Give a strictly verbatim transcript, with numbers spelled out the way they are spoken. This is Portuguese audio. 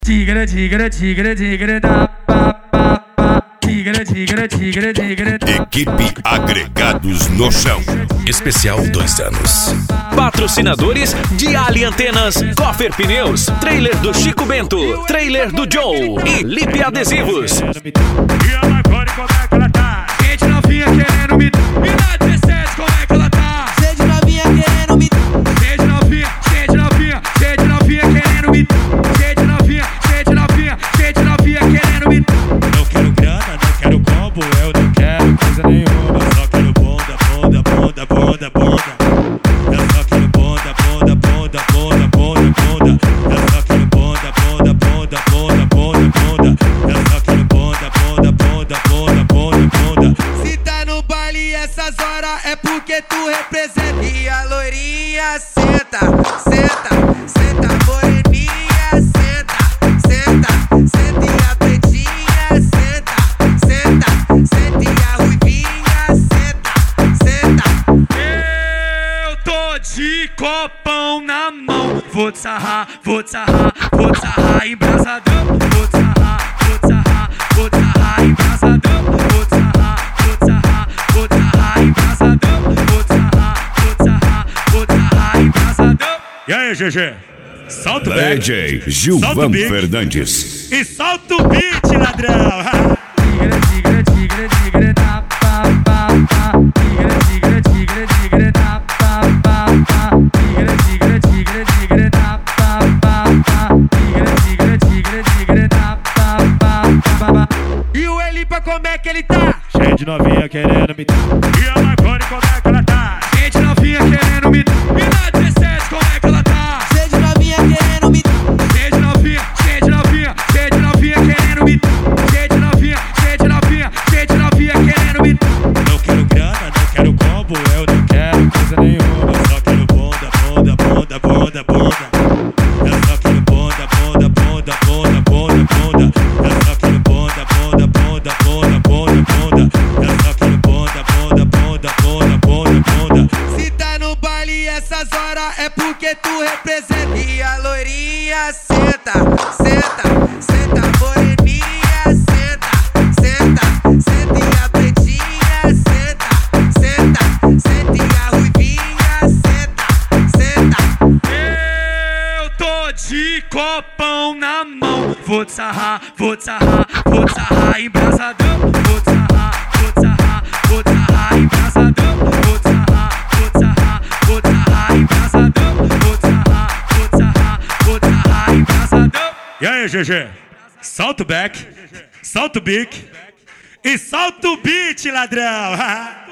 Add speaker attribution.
Speaker 1: Tigre, tigre, tigre, tigre, da, pa, pa, pa. Tigre, tigre, tigre, tigre, da.
Speaker 2: Equipe Agregados no Chão.
Speaker 3: Especial dois anos.
Speaker 4: Patrocinadores de Ali Antenas, Coffer Pneus, trailer do Chico Bento, trailer do Joe e Lipe Adesivos.
Speaker 1: E a Marconi, como é que ela tá? Gente novinha querendo me... E na dezessete, como é que ela tá?
Speaker 5: Gente novinha querendo me...
Speaker 1: Gente novinha, gente novinha, gente novinha querendo me... Gente novinha, gente novinha, gente novinha querendo me... Não quero grana, não quero combo, eu não quero coisa nenhuma. Eu só quero bonda, bonda, bonda, bonda, bonda. Eu só quero bonda, bonda, bonda, bonda, bonda, bonda. Eu só quero bonda, bonda, bonda, bonda, bonda, bonda. Eu só quero bonda, bonda, bonda, bonda, bonda, bonda.
Speaker 5: Se tá no baile essas horas é porque tu representa. E a loirinha senta, senta, senta, moreninha senta, senta, senta e a pretinha senta, senta, senta e a ruivinha senta, senta.
Speaker 1: Eu tô de copão na mão. Vou te sarrar, vou te sarrar, vou te sarrar embrasadão. Vou te sarrar, vou te sarrar, vou te sarrar embrasadão. Vou te sarrar, vou te sarrar, vou te sarrar embrasadão. Vou te sarrar, vou te sarrar, vou te sarrar embrasadão. E aí, G G? Solta o beat.
Speaker 2: D J Gilvan Fernandes.
Speaker 1: E solta o beat, ladrão. Tigre, tigre, tigre, tigre, da, pa, pa, pa. Tigre, tigre, tigre, tigre, da, pa, pa, pa. Tigre, tigre, tigre, tigre, da, pa, pa, pa. Tigre, tigre, tigre, tigre, da, pa, pa, pa, pa. E o Elipa, como é que ele tá? Cheio de novinha querendo me... E a Marconi, como é que ela tá? Gente novinha querendo me... E na dezessete, como é que ela tá?
Speaker 5: Gente novinha querendo me...
Speaker 1: Gente novinha, gente novinha, gente novinha querendo me... Gente novinha, gente novinha, gente novinha querendo me... Não quero grana, não quero combo, eu não quero coisa nenhuma. Eu só quero bonda, bonda, bonda, bonda, bonda. Eu só quero bonda, bonda, bonda, bonda, bonda, bonda. Eu só quero bonda, bonda, bonda, bonda, bonda, bonda. Eu só quero bonda, bonda, bonda, bonda, bonda, bonda.
Speaker 5: Se tá no baile essas horas é porque tu representa. E a loirinha senta, senta, senta, moreninha senta, senta, senta e a pretinha senta, senta, senta e a ruivinha senta, senta.
Speaker 1: Eu tô de copão na mão. Vou te sarrar, vou te sarrar, vou te sarrar embrasadão. Vou te sarrar, vou te sarrar, vou te sarrar embrasadão. Vou te sarrar, vou te sarrar, vou te sarrar embrasadão. Vou te sarrar, vou te sarrar, vou te sarrar embrasadão. E aí, G G? Solta o back, solta o beat e solta o beat, ladrão.